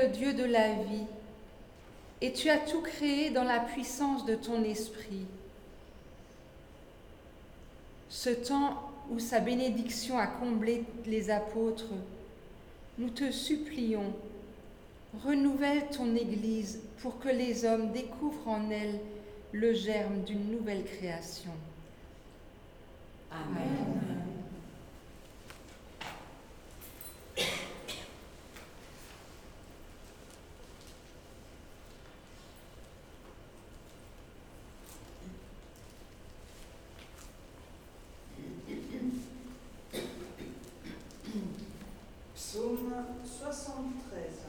Dieu de la vie, et tu as tout créé dans la puissance de ton esprit. Ce temps où sa bénédiction a comblé les apôtres, nous te supplions, renouvelle ton Église pour que les hommes découvrent en elle le germe d'une nouvelle création. Amen. Psaume 73.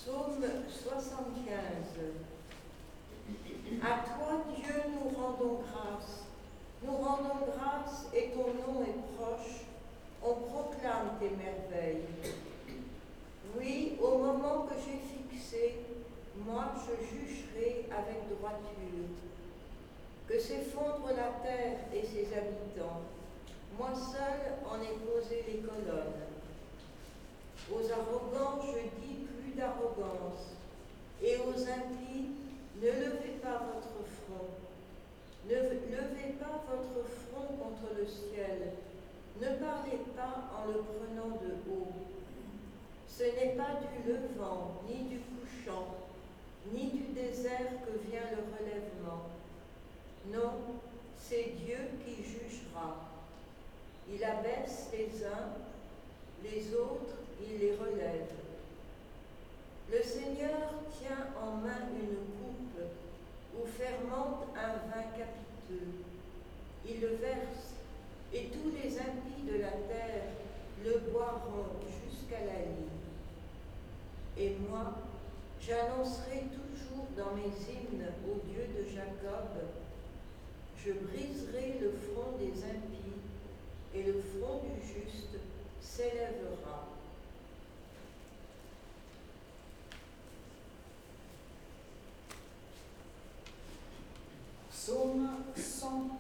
Psaume 75. À toi, Dieu, nous rendons grâce. Nous rendons grâce et ton nom est proche. On proclame tes merveilles. Oui, au moment que j'ai fixé, moi je jugerai avec droiture. Que s'effondre la terre et ses habitants. Moi seul en ai posé les colonnes. Aux arrogants, je dis plus d'arrogance. Et aux impies, ne levez pas votre front. Ne levez pas votre front contre le ciel. Ne parlez pas en le prenant de haut. Ce n'est pas du levant, ni du couchant, ni du désert que vient le relèvement. Non, c'est Dieu qui jugera. Il abaisse les uns, les autres, il les relève. Le Seigneur tient en main une coupe où fermente un vin capiteux. Il le verse, et tous les impies de la terre le boiront jusqu'à la lie. Et moi, j'annoncerai toujours dans mes hymnes au Dieu de Jacob, je briserai le front des impies, et le front du juste s'élèvera. Psaume 100.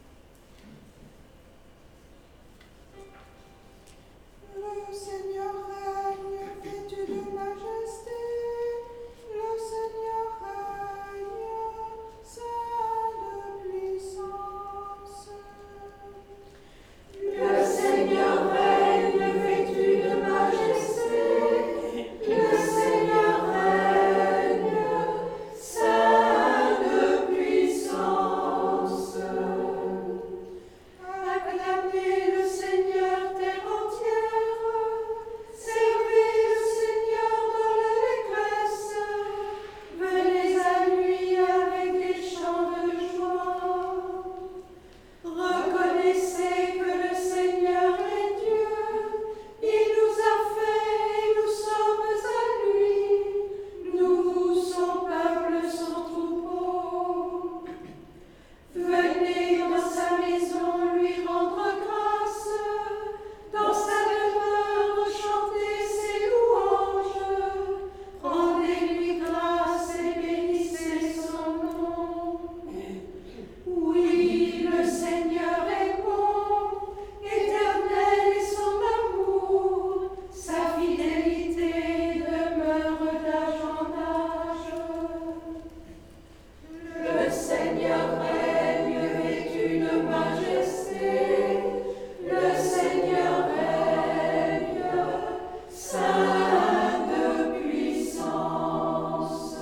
Le Seigneur règne, vêtu de majesté. Le Seigneur règne, saint de puissance. Le Seigneur règne, vêtu de majesté. Le Seigneur règne, saint de puissance. Acclamez le Seigneur, terre entière. Servez le Seigneur dans l'allégresse. Venez à lui avec des chants de joie. Reconnaissez que le Seigneur est Dieu. Il nous a fait et nous sommes à lui. Nous, son peuple, son troupeau. Venez dans sa maison lui rendre grâce. Dans sa demeure chantez ses louanges. Rendez-lui grâce et bénissez son nom. Oui, le Seigneur est bon, éternel est son amour, sa fidélité demeure d'âge en âge. Le Seigneur règne vêtu de majesté, le Seigneur règne, saint de puissance.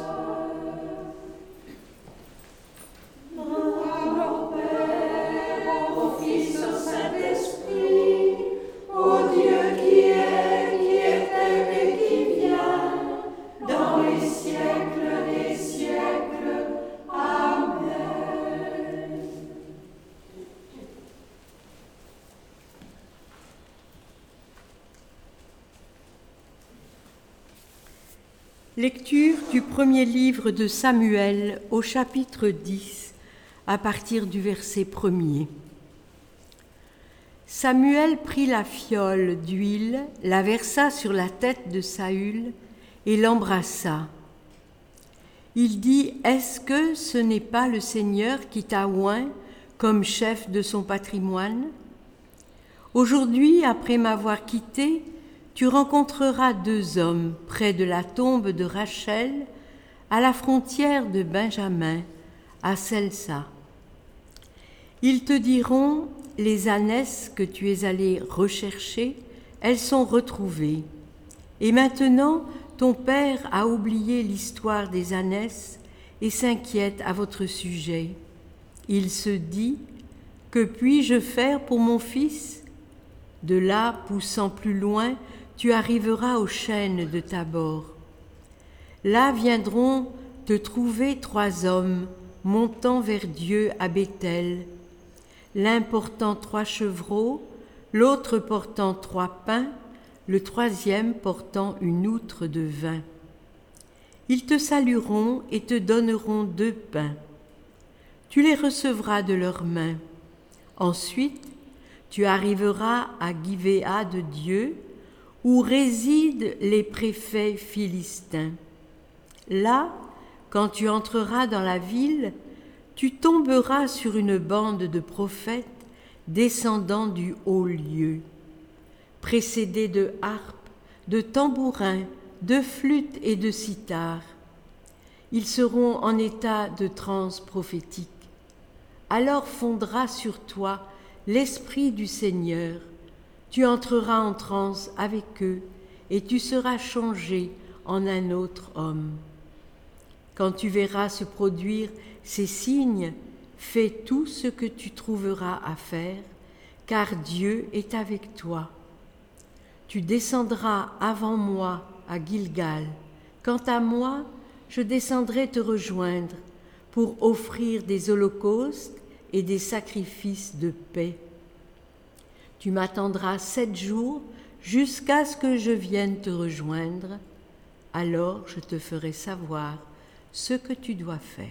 Gloire au Père, au Fils, au Saint-Esprit, au Dieu qui était et qui vient, dans les siècles des siècles. Amen. Lecture du premier livre de Samuel au chapitre 10, à partir du verset 1er. Samuel prit la fiole d'huile, la versa sur la tête de Saül et l'embrassa. Il dit « Est-ce que ce n'est pas le Seigneur qui t'a oint comme chef de son patrimoine ? Aujourd'hui, après m'avoir quitté, tu rencontreras 2 hommes près de la tombe de Rachel, à la frontière de Benjamin, à Selsa. Ils te diront, les ânesses que tu es allé rechercher, elles sont retrouvées. Et maintenant, ton père a oublié l'histoire des ânesses et s'inquiète à votre sujet. Il se dit, que puis-je faire pour mon fils ? De là, poussant plus loin, tu arriveras aux chênes de Tabor. Là viendront te trouver 3 hommes montant vers Dieu à Béthel, l'un portant 3 chevreaux, l'autre portant 3 pains, le 3e portant une outre de vin. Ils te salueront et te donneront 2 pains. Tu les recevras de leurs mains. Ensuite, tu arriveras à Gibéa de Dieu, où résident les préfets philistins. Là, quand tu entreras dans la ville, tu tomberas sur une bande de prophètes descendant du haut lieu, précédés de harpes, de tambourins, de flûtes et de cithars. Ils seront en état de transe prophétique. Alors fondra sur toi l'Esprit du Seigneur. Tu entreras en transe avec eux et tu seras changé en un autre homme. Quand tu verras se produire ces signes, fais tout ce que tu trouveras à faire, car Dieu est avec toi. Tu descendras avant moi à Gilgal. Quant à moi, je descendrai te rejoindre pour offrir des holocaustes et des sacrifices de paix. Tu m'attendras 7 jours jusqu'à ce que je vienne te rejoindre. Alors je te ferai savoir ce que tu dois faire.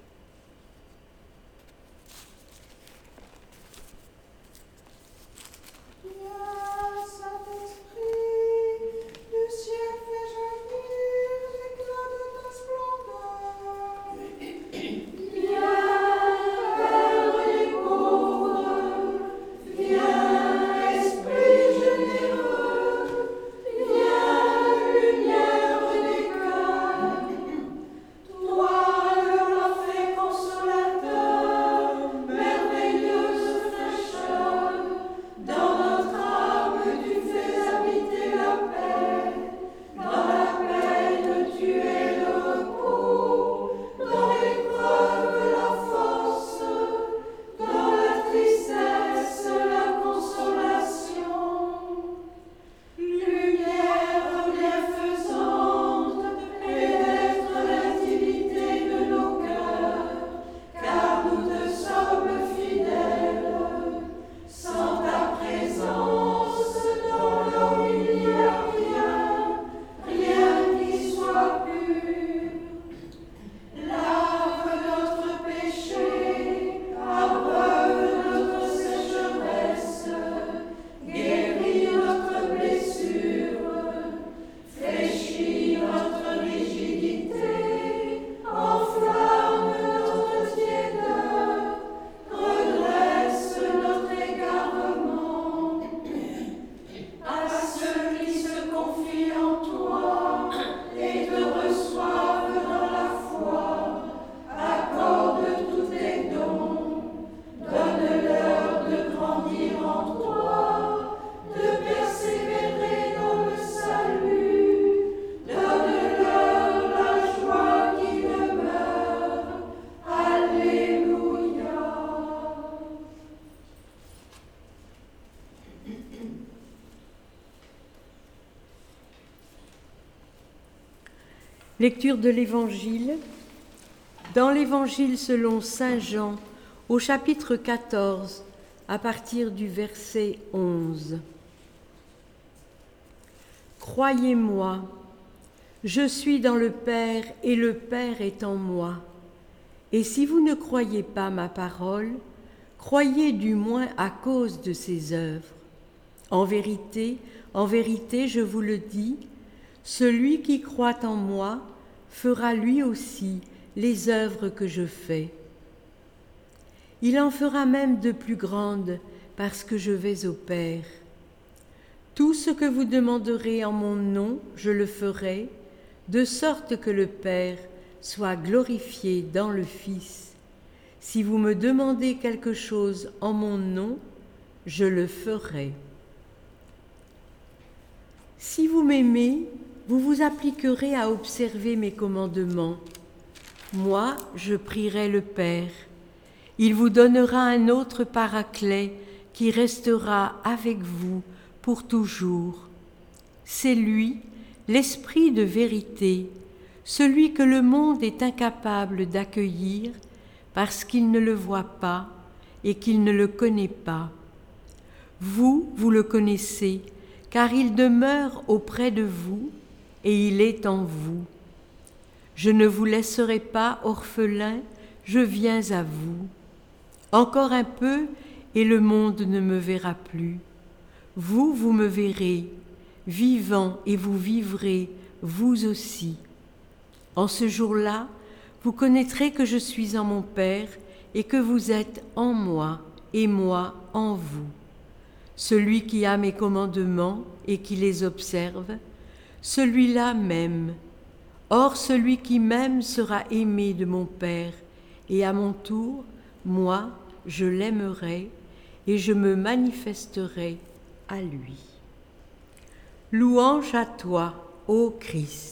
Lecture de l'Évangile. Dans l'Évangile selon saint Jean, au chapitre 14, à partir du verset 11. Croyez-moi, je suis dans le Père et le Père est en moi. Et si vous ne croyez pas ma parole, croyez du moins à cause de ses œuvres. En vérité, je vous le dis, celui qui croit en moi fera lui aussi les œuvres que je fais. Il en fera même de plus grandes parce que je vais au Père. Tout ce que vous demanderez en mon nom, je le ferai, de sorte que le Père soit glorifié dans le Fils. Si vous me demandez quelque chose en mon nom, je le ferai. Si vous m'aimez, vous vous appliquerez à observer mes commandements. Moi, je prierai le Père. Il vous donnera un autre Paraclet qui restera avec vous pour toujours. C'est lui, l'Esprit de vérité, celui que le monde est incapable d'accueillir parce qu'il ne le voit pas et qu'il ne le connaît pas. Vous, vous le connaissez, car il demeure auprès de vous et il est en vous. Je ne vous laisserai pas orphelins, je viens à vous. Encore un peu, et le monde ne me verra plus. Vous, vous me verrez, vivant, et vous vivrez, vous aussi. En ce jour-là, vous connaîtrez que je suis en mon Père, et que vous êtes en moi, et moi en vous. Celui qui a mes commandements et qui les observe, celui-là m'aime. Or, celui qui m'aime sera aimé de mon Père, et à mon tour, moi, je l'aimerai, et je me manifesterai à lui. Louange à toi, ô Christ.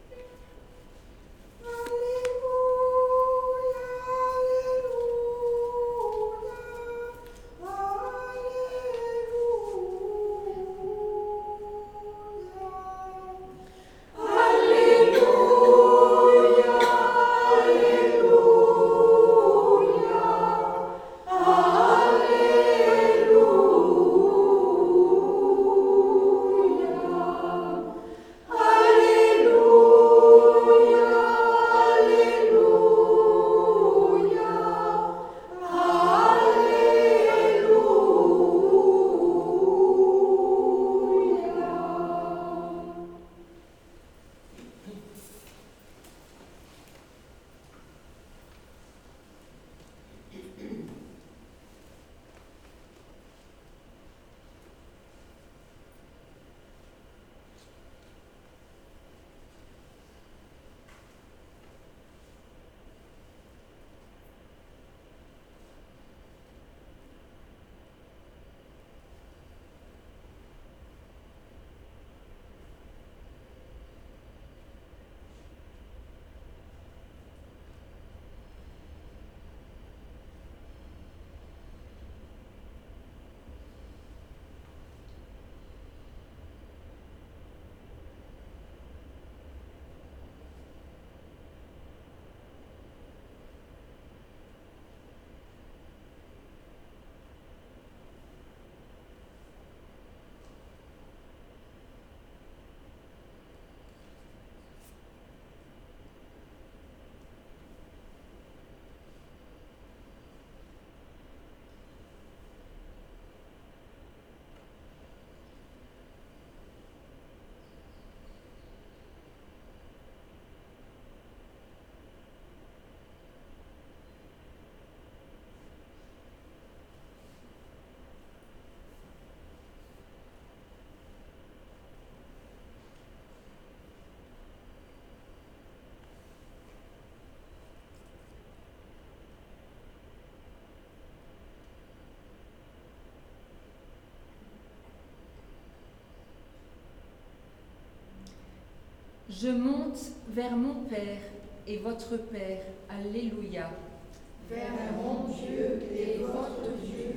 Je monte vers mon Père et votre Père. Alléluia. Vers mon Dieu et votre Dieu.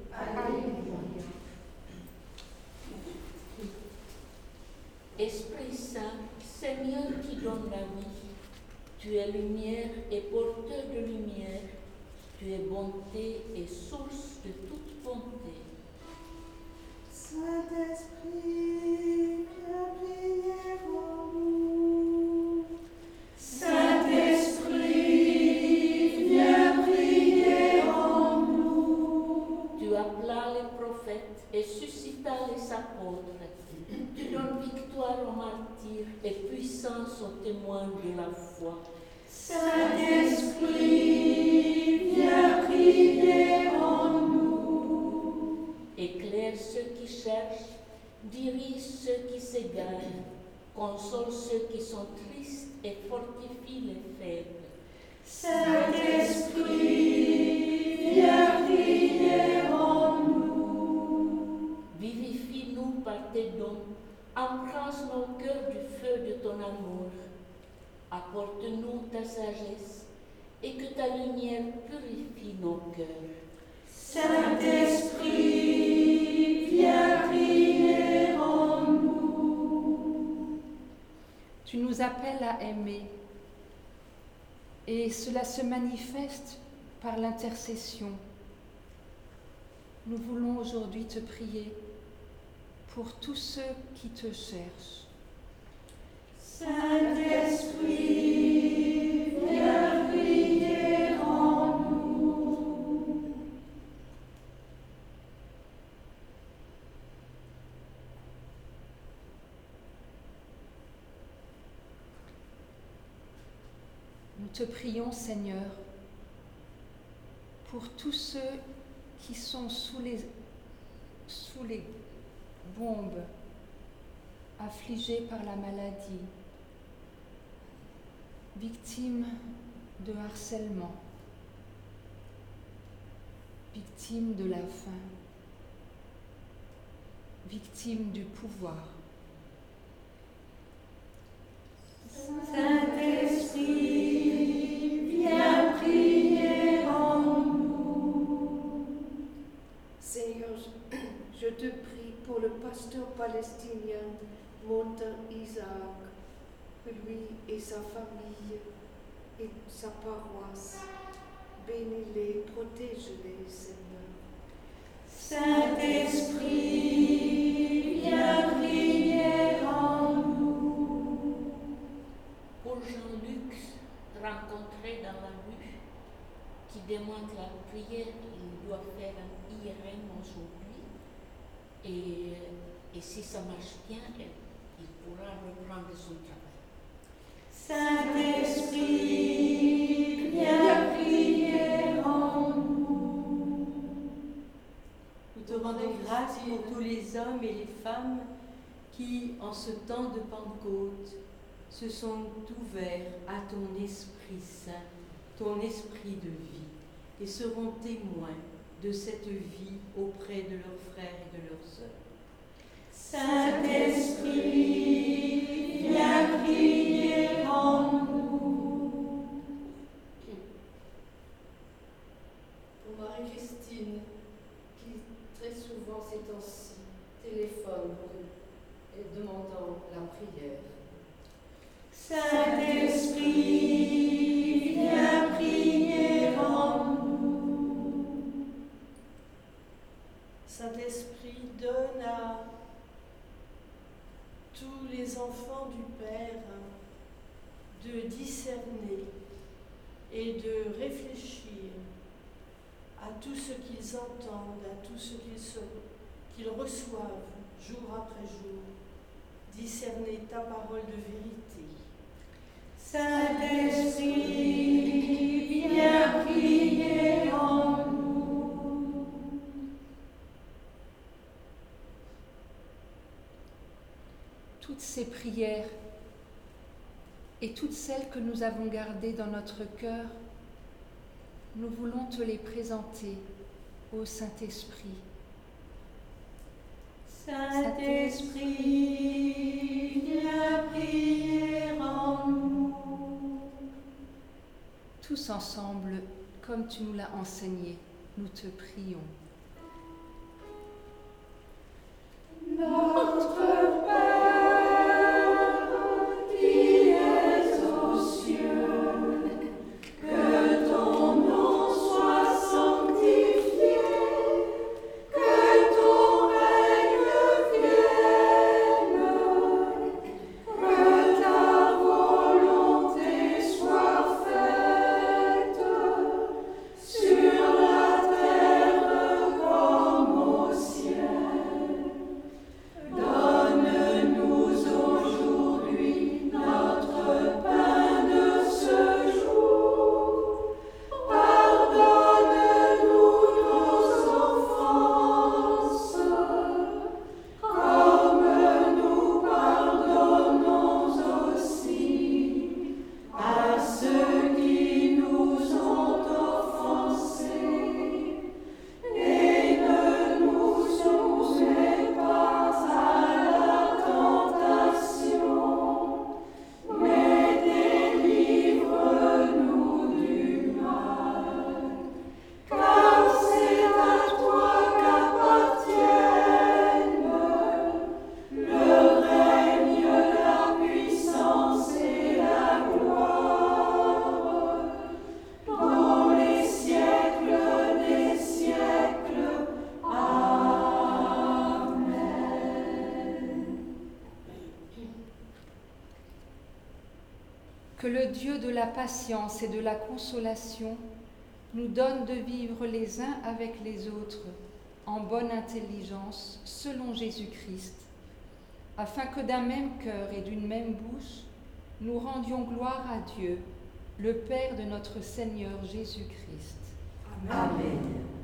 Alléluia. Esprit Saint, Seigneur qui donne la vie, tu es lumière et porteur de lumière, tu es bonté et source de toute bonté. Saint-Esprit, viens prier pour nous. Saint-Esprit, viens prier en nous. Tu appela les prophètes et suscita les apôtres. Tu donnes victoire aux martyrs et puissance aux témoins de la foi. Saint-Esprit, viens prier en nous. Éclaire ceux qui cherchent, dirige ceux qui s'égarent, console ceux qui sont tristes et fortifie les faibles. Saint-Esprit, viens prier en nous. Vivifie-nous par tes dons, embrase nos cœurs du feu de ton amour. Apporte-nous ta sagesse et que ta lumière purifie nos cœurs. Saint-Esprit, viens prier en nous. Tu nous appelles à aimer et cela se manifeste par l'intercession. Nous voulons aujourd'hui te prier pour tous ceux qui te cherchent. Saint-Esprit, te prions, Seigneur, pour tous ceux qui sont sous les bombes, affligés par la maladie, victimes de harcèlement, victimes de la faim, victimes du pouvoir. Saint-Esprit, viens prier en nous. Seigneur, je te prie pour le pasteur palestinien Monta Isaac, lui et sa famille et sa paroisse. Bénis-les, protège-les, Seigneur. Saint-Esprit, viens prier en nous. Pour Jean-Luc, rencontré dans la rue, qui demande la prière, il doit faire un IRM aujourd'hui. Et si ça marche bien, il pourra reprendre son travail. Saint-Esprit, viens prier en nous. Nous te rendons grâce pour tous les hommes et les femmes qui, en ce temps de Pentecôte, se sont ouverts à ton Esprit Saint, ton Esprit de vie, et seront témoins de cette vie auprès de leurs frères et de leurs sœurs. Saint-Esprit, viens prier en nous. Pour Marie-Christine, qui très souvent ces temps-ci téléphone et demandant la prière. Saint-Esprit, viens prier en nous. Saint-Esprit, donne à tous les enfants du Père de discerner et de réfléchir à tout ce qu'ils entendent, à tout ce qu'ils reçoivent jour après jour. Discerner ta parole de vérité. Saint-Esprit, viens prier en nous. Toutes ces prières et toutes celles que nous avons gardées dans notre cœur, nous voulons te les présenter au Saint-Esprit. Saint-Esprit, viens prier en nous. Tous ensemble, comme tu nous l'as enseigné, nous te prions. Notre Père, qui es aux cieux, que ton nom soit sanctifié, que ton règne vienne, que ta volonté soit faite sur la terre comme au ciel. Donne-nous aujourd'hui notre pain de ce jour. Pardonne-nous nos offenses, comme nous pardonnons aussi à ceux qui nous ont offensés. Et ne nous soumets pas à la tentation, mais délivre-nous du mal. Car c'est à toi qu'appartiennent le règne, la puissance et la gloire, dans les siècles des siècles. Amen. Que le Dieu de la patience et de la consolation nous donne de vivre les uns avec les autres en bonne intelligence selon Jésus-Christ, afin que d'un même cœur et d'une même bouche, nous rendions gloire à Dieu, le Père de notre Seigneur Jésus-Christ. Amen.